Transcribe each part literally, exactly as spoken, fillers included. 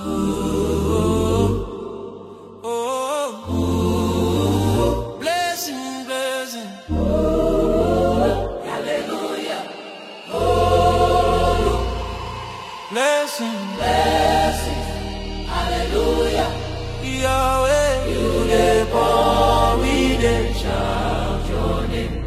Blessings, blessings, hallelujah. Yahweh, you dey pour, we dey shout your name.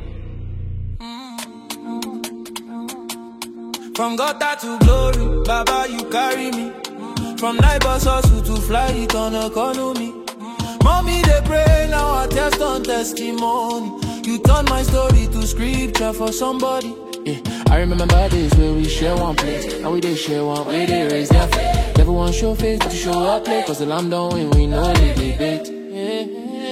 From gutter to glory, Baba, you carry me. From night bus hustle to fly it on economy. Mommy, they pray, now I test on testimony. You turn my story to scripture for somebody. Yeah, I remember days where we share one place. Now we they share one, we they raise their faith. Never want show face, but you show up play. Cause the lamb don't win, we know they debate. Yeah.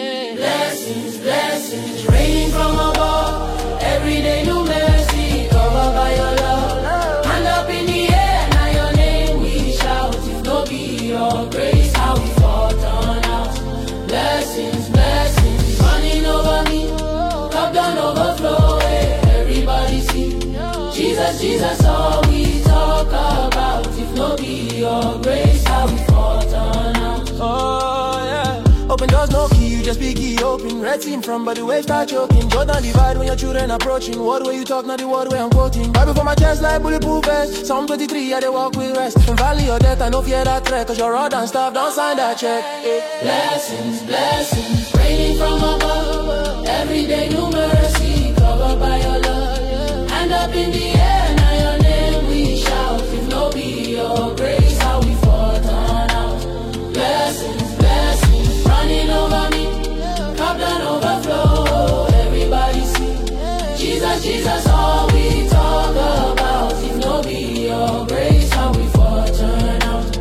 Blessings, blessings, raining from above. Every day new mercy, covered by your love. Hand up in the air, now your name we shout. If no be your grace, how we fought on out. Blessings, blessings, running over me. Cup down overflow, everybody see. Jesus, Jesus, all we talk about. If no be your grace, how we fought on out. Oh yeah. Open doors, no key, you just be key open. Red team from, but the waves start choking. Jordan divide when your children approaching. Word where you talk, not the word where I'm quoting. Bible for my chest like bulletproof vest. Psalm twenty-three, I they walk with rest. From valley or death, I no fear that threat. Cause your rod and staff, don't sign that check. Yeah. Blessings, blessings, raining from above. Every day new mercy, covered by your love. Hand up in the air, now your name we shout. If no be your grace, how we fought on out. Blessings, blessings, running over me. Cup down overflow, everybody see. Jesus, Jesus, all we talk about. If no be your grace, how we fought on out.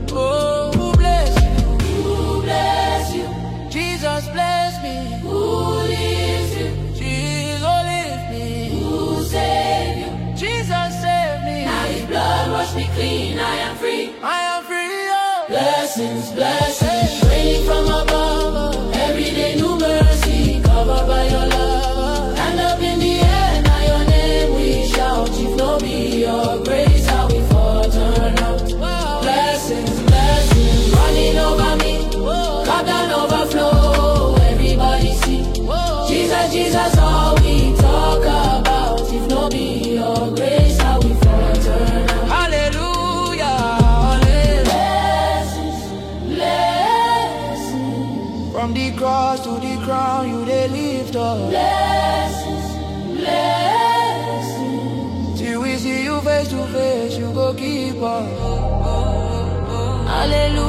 Oh, who bless you? Who bless you? Jesus bless me. Who leaves you? Jesus lift me. Who save you? Jesus save me. Now his blood wash me clean. I am free. I am free. Oh. Blessings, blessings, raining from above. Every day new mercy, covered by your love. Hand up in the air, now your name we shout. If no be your grace, how we fought on out. Blessings, blessings, running over me. Cup down overflow, everybody see. Jesus, Jesus, all we talk about. If no be your grace, how we fought on out. Hallelujah, hallelujah. Blessings, blessings. From the cross to the crown, you they lift up. Blessings, blessings. Till we see you face to face, you go keep on. Hallelujah.